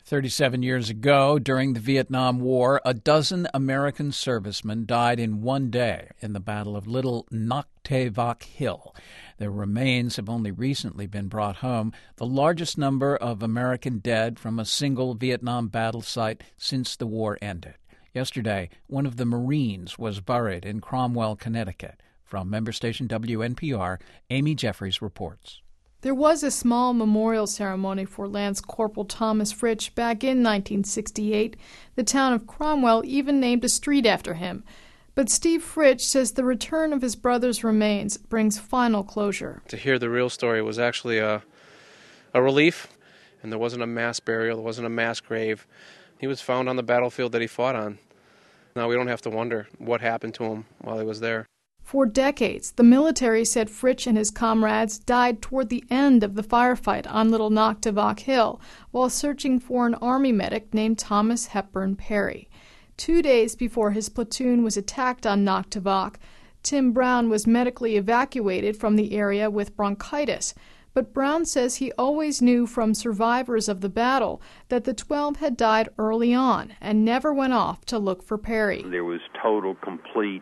37 years ago, during the Vietnam War, a dozen American servicemen died in one day in the Battle of Little Ngoc Tê Vach Hill. Their remains have only recently been brought home, the largest number of American dead from a single Vietnam battle site since the war ended. Yesterday, one of the Marines was buried in Cromwell, Connecticut. From member station WNPR, Amy Jeffries reports. There was a small memorial ceremony for Lance Corporal Thomas Fritch back in 1968. The town of Cromwell even named a street after him. But Steve Fritch says the return of his brother's remains brings final closure. To hear the real story was actually a relief, and there wasn't a mass burial, there wasn't a mass grave. He was found on the battlefield that he fought on. Now we don't have to wonder what happened to him while he was there. For decades, the military said Fritch and his comrades died toward the end of the firefight on Little Ngoc Tê Vach Hill while searching for an Army medic named Thomas Hepburn Perry. 2 days before his platoon was attacked on Ngoc Tê Vach, Tim Brown was medically evacuated from the area with bronchitis. But Brown says he always knew from survivors of the battle that the 12 had died early on and never went off to look for Perry. There was total, complete,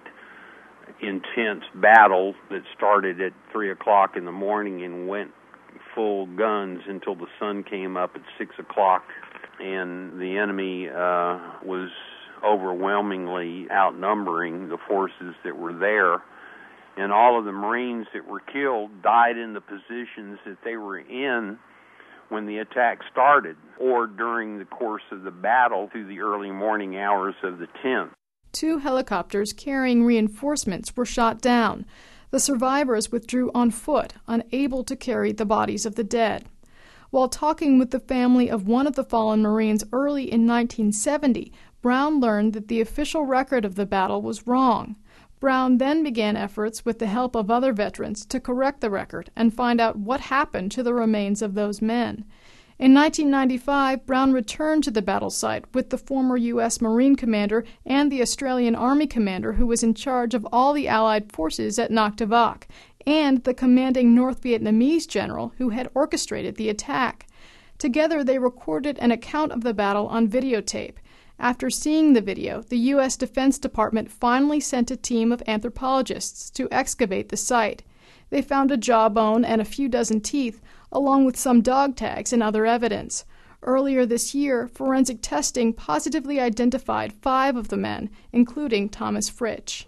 intense battle that started at 3 o'clock in the morning and went full guns until the sun came up at 6 o'clock, and the enemy was overwhelmingly outnumbering the forces that were there, and all of the Marines that were killed died in the positions that they were in when the attack started or during the course of the battle through the early morning hours of the 10th. 2 helicopters carrying reinforcements were shot down. The survivors withdrew on foot, unable to carry the bodies of the dead. While talking with the family of one of the fallen Marines early in 1970, Brown learned that the official record of the battle was wrong. Brown then began efforts with the help of other veterans to correct the record and find out what happened to the remains of those men. In 1995, Brown returned to the battle site with the former U.S. Marine commander and the Australian Army commander who was in charge of all the Allied forces at Ngoc Tê Vach, and the commanding North Vietnamese general who had orchestrated the attack. Together, they recorded an account of the battle on videotape. After seeing the video, the U.S. Defense Department finally sent a team of anthropologists to excavate the site. They found a jawbone and a few dozen teeth, along with some dog tags and other evidence. Earlier this year, forensic testing positively identified 5 of the men, including Thomas Fritch.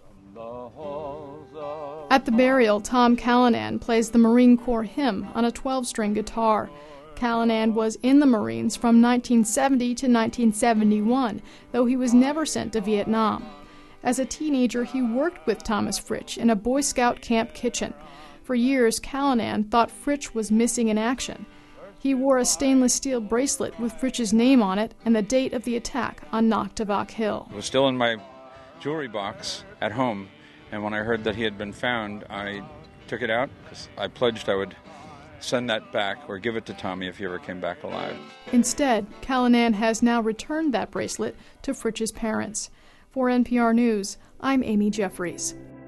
At the burial, Tom Callanan plays the Marine Corps hymn on a 12-string guitar. Callanan was in the Marines from 1970 to 1971, though he was never sent to Vietnam. As a teenager, he worked with Thomas Fritch in a Boy Scout camp kitchen. For years, Callanan thought Fritch was missing in action. He wore a stainless steel bracelet with Fritch's name on it and the date of the attack on Ngoc Tê Vach Hill. It was still in my jewelry box at home, and when I heard that he had been found, I took it out because I pledged I would send that back or give it to Tommy if he ever came back alive. Instead, Callanan has now returned that bracelet to Fritch's parents. For NPR News, I'm Amy Jeffries.